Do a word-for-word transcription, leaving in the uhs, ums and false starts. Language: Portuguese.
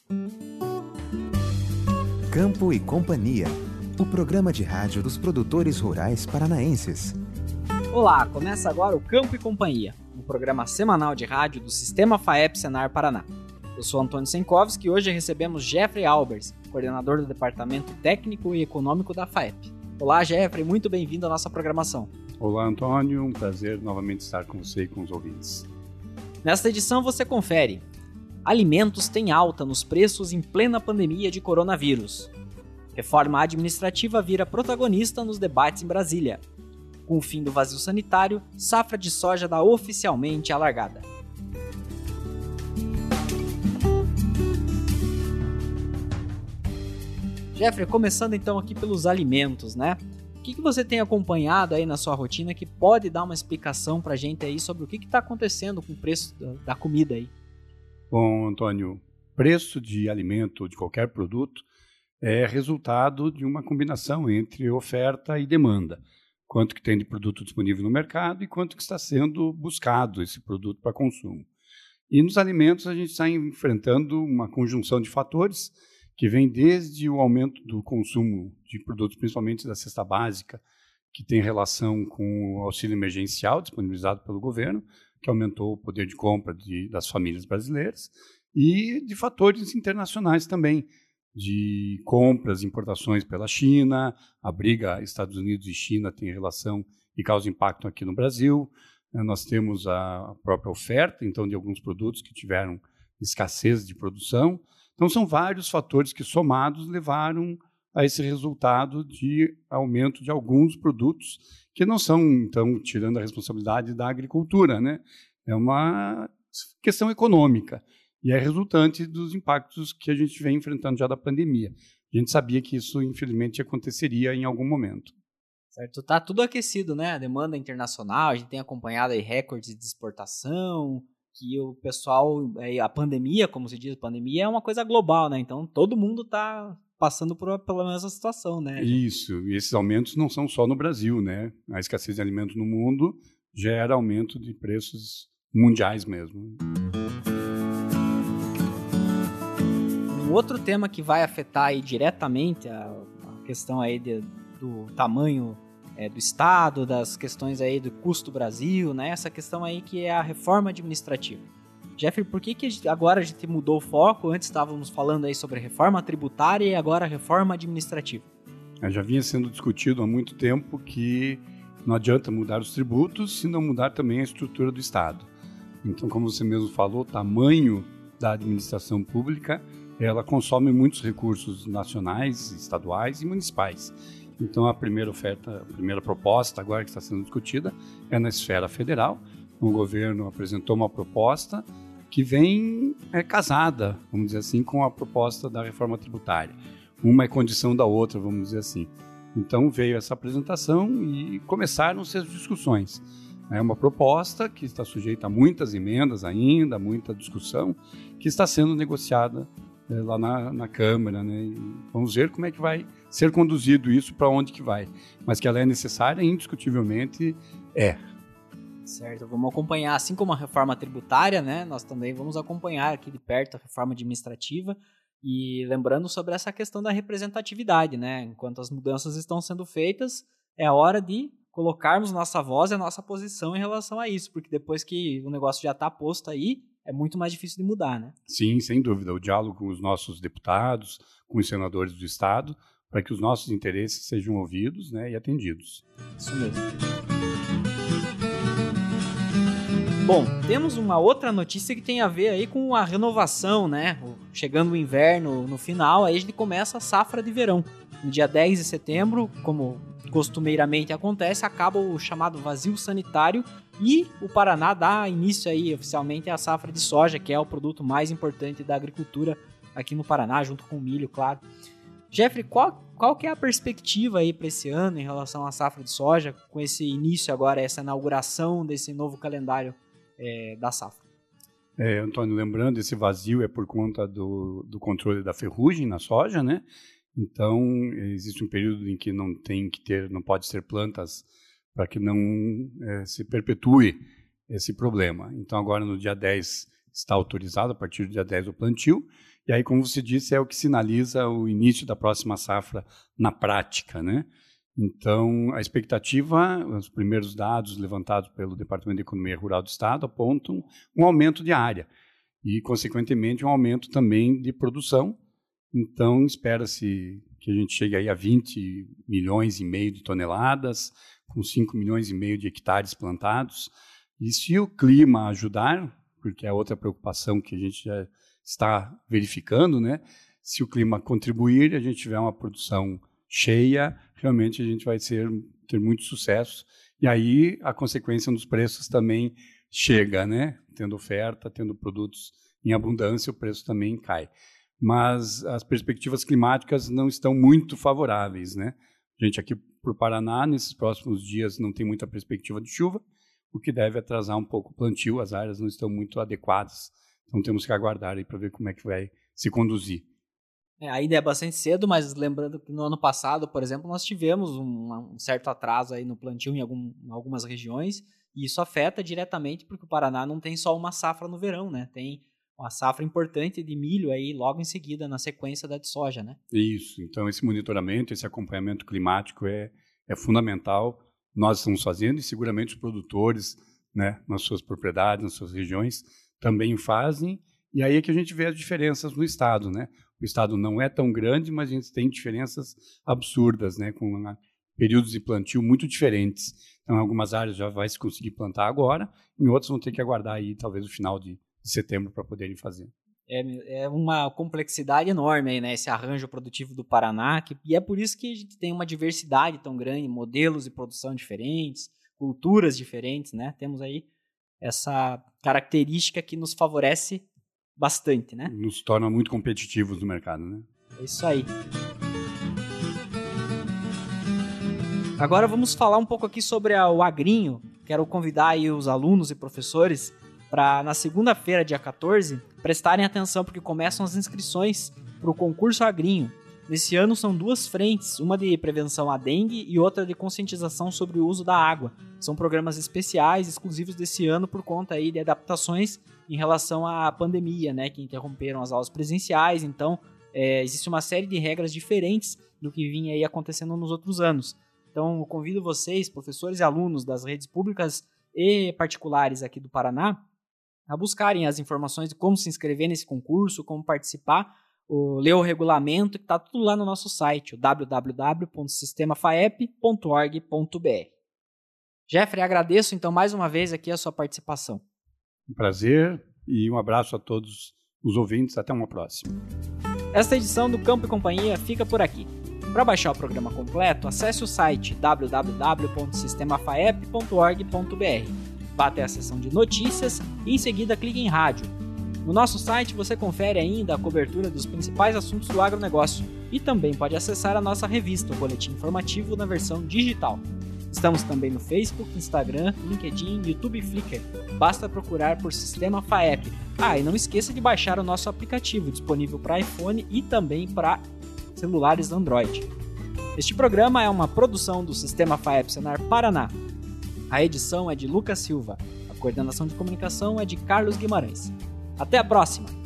Campo e Companhia, o programa de rádio dos produtores rurais paranaenses. Olá, começa agora o Campo e Companhia, um programa semanal de rádio do Sistema FAEP Senar Paraná. Eu sou Antônio Senkowski e hoje recebemos Jeffrey Albers, coordenador do Departamento Técnico e Econômico da FAEP. Olá, Jeffrey, muito bem-vindo à nossa programação. Olá, Antônio, um prazer novamente estar com você e com os ouvintes. Nesta edição você confere: alimentos têm alta nos preços em plena pandemia de coronavírus. Reforma administrativa vira protagonista nos debates em Brasília. Com o fim do vazio sanitário, safra de soja dá oficialmente a largada. Jeffrey, começando então aqui pelos alimentos, né? O que, que você tem acompanhado aí na sua rotina que pode dar uma explicação pra gente aí sobre o que está acontecendo com o preço da, da comida aí? Bom, Antônio, preço de alimento, de qualquer produto, é resultado de uma combinação entre oferta e demanda. Quanto que tem de produto disponível no mercado e quanto que está sendo buscado esse produto para consumo. E nos alimentos a gente está enfrentando uma conjunção de fatores que vem desde o aumento do consumo de produtos, principalmente da cesta básica, que tem relação com o auxílio emergencial disponibilizado pelo governo, que aumentou o poder de compra de, das famílias brasileiras, e de fatores internacionais também, de compras e importações pela China. A briga Estados Unidos e China tem relação e causa impacto aqui no Brasil. Nós temos a própria oferta, então, de alguns produtos que tiveram escassez de produção. Então, são vários fatores que, somados, levaram a esse resultado de aumento de alguns produtos que não são, então, tirando a responsabilidade da agricultura, né? É uma questão econômica e é resultante dos impactos que a gente vem enfrentando já da pandemia. A gente sabia que isso, infelizmente, aconteceria em algum momento. Certo, tá tudo aquecido, né? A demanda internacional, a gente tem acompanhado aí recordes de exportação, que o pessoal, a pandemia, como se diz, a pandemia é uma coisa global, né? Então, todo mundo está passando por, pela mesma situação, né? Isso, e esses aumentos não são só no Brasil, né? A escassez de alimentos no mundo gera aumento de preços mundiais mesmo. Um outro tema que vai afetar aí diretamente a, a questão aí de, do tamanho é, do Estado, das questões aí do custo Brasil, né? Essa questão aí que é a reforma administrativa. Jeffrey, por que, que agora a gente mudou o foco? Antes estávamos falando aí sobre reforma tributária e agora reforma administrativa. Já vinha sendo discutido há muito tempo que não adianta mudar os tributos se não mudar também a estrutura do Estado. Então, como você mesmo falou, o tamanho da administração pública, ela consome muitos recursos nacionais, estaduais e municipais. Então, a primeira oferta, a primeira proposta agora que está sendo discutida é na esfera federal. O governo apresentou uma proposta que vem é, casada, vamos dizer assim, com a proposta da reforma tributária. Uma é condição da outra, vamos dizer assim. Então, veio essa apresentação e começaram-se as discussões. É uma proposta que está sujeita a muitas emendas ainda, muita discussão, que está sendo negociada é, lá na, na Câmara, né? E vamos ver como é que vai ser conduzido isso, para onde que vai. Mas que ela é necessária, indiscutivelmente é. Certo, vamos acompanhar, assim como a reforma tributária, né? Nós também vamos acompanhar aqui de perto a reforma administrativa e lembrando sobre essa questão da representatividade, né? Enquanto as mudanças estão sendo feitas, é a hora de colocarmos nossa voz e a nossa posição em relação a isso, porque depois que o negócio já está posto aí, é muito mais difícil de mudar, né? Sim, sem dúvida. O diálogo com os nossos deputados, com os senadores do Estado, para que os nossos interesses sejam ouvidos, né, e atendidos. Isso mesmo. Bom, temos uma outra notícia que tem a ver aí com a renovação, né? Chegando o inverno no final, aí a gente começa a safra de verão. No dia dez de setembro, como costumeiramente acontece, acaba o chamado vazio sanitário e o Paraná dá início aí oficialmente à safra de soja, que é o produto mais importante da agricultura aqui no Paraná, junto com o milho, claro. Jeffrey, qual, qual que é a perspectiva aí para esse ano em relação à safra de soja, com esse início agora, essa inauguração desse novo calendário é, da safra? É, Antônio, lembrando, esse vazio é por conta do, do controle da ferrugem na soja, né? Então, existe um período em que não tem que ter, não pode ter plantas para que não é, se perpetue esse problema. Então, agora no dia dez está autorizado, a partir do dia dez o plantio, E aí, como você disse, é o que sinaliza o início da próxima safra na prática, né? Então, a expectativa, os primeiros dados levantados pelo Departamento de Economia Rural do Estado apontam um aumento de área e, consequentemente, um aumento também de produção. Então, espera-se que a gente chegue aí a vinte milhões e meio de toneladas, com cinco milhões e meio de hectares plantados. E se o clima ajudar, porque é outra preocupação que a gente já está verificando, né? Se o clima contribuir, a gente tiver uma produção cheia, realmente a gente vai ser, ter muito sucesso. E aí a consequência nos preços também chega, né? Tendo oferta, tendo produtos em abundância, o preço também cai. Mas as perspectivas climáticas não estão muito favoráveis, né? A gente aqui para o Paraná, nesses próximos dias, não tem muita perspectiva de chuva, o que deve atrasar um pouco o plantio, as áreas não estão muito adequadas. Então temos que aguardar aí para ver como é que vai se conduzir. É, ainda é bastante cedo, mas lembrando que no ano passado, por exemplo, nós tivemos um, um certo atraso aí no plantio em, algum, em algumas regiões, e isso afeta diretamente porque o Paraná não tem só uma safra no verão, né? Tem uma safra importante de milho aí logo em seguida, na sequência da de soja, né? Isso, então esse monitoramento, esse acompanhamento climático é, é fundamental. Nós estamos fazendo e seguramente os produtores, né, nas suas propriedades, nas suas regiões, também fazem, e aí é que a gente vê as diferenças no estado, né? O estado não é tão grande, mas a gente tem diferenças absurdas, né? Com períodos de plantio muito diferentes. Então, em algumas áreas já vai se conseguir plantar agora, em outras vão ter que aguardar aí talvez o final de, de setembro para poderem fazer. É, é uma complexidade enorme aí, né? Esse arranjo produtivo do Paraná, que, e é por isso que a gente tem uma diversidade tão grande, modelos de produção diferentes, culturas diferentes, né? Temos aí essa característica que nos favorece bastante, né? Nos torna muito competitivos no mercado, né? É isso aí. Agora vamos falar um pouco aqui sobre a, o Agrinho. Quero convidar aí os alunos e professores para, na segunda-feira, dia quatorze, prestarem atenção porque começam as inscrições para o concurso Agrinho. Nesse ano são duas frentes, uma de prevenção à dengue e outra de conscientização sobre o uso da água. São programas especiais, exclusivos desse ano por conta aí de adaptações em relação à pandemia, né, que interromperam as aulas presenciais. Então, é, existe uma série de regras diferentes do que vinha aí acontecendo nos outros anos. Então, eu convido vocês, professores e alunos das redes públicas e particulares aqui do Paraná, a buscarem as informações de como se inscrever nesse concurso, como participar, o, ler o regulamento, que está tudo lá no nosso site, o w w w ponto sistema faep ponto org ponto b r. Jeffrey, agradeço então mais uma vez aqui a sua participação. Um prazer e um abraço a todos os ouvintes. Até uma próxima. Esta edição do Campo e Companhia fica por aqui. Para baixar o programa completo, acesse o site w w w ponto sistema faep ponto org ponto b r. Vá até a seção de notícias e em seguida clique em rádio. No nosso site você confere ainda a cobertura dos principais assuntos do agronegócio e também pode acessar a nossa revista, o Boletim Informativo na versão digital. Estamos também no Facebook, Instagram, LinkedIn, YouTube e Flickr. Basta procurar por Sistema Faep. Ah, e não esqueça de baixar o nosso aplicativo, disponível para iPhone e também para celulares Android. Este programa é uma produção do Sistema Faep Senar Paraná. A edição é de Lucas Silva. A coordenação de comunicação é de Carlos Guimarães. Até a próxima!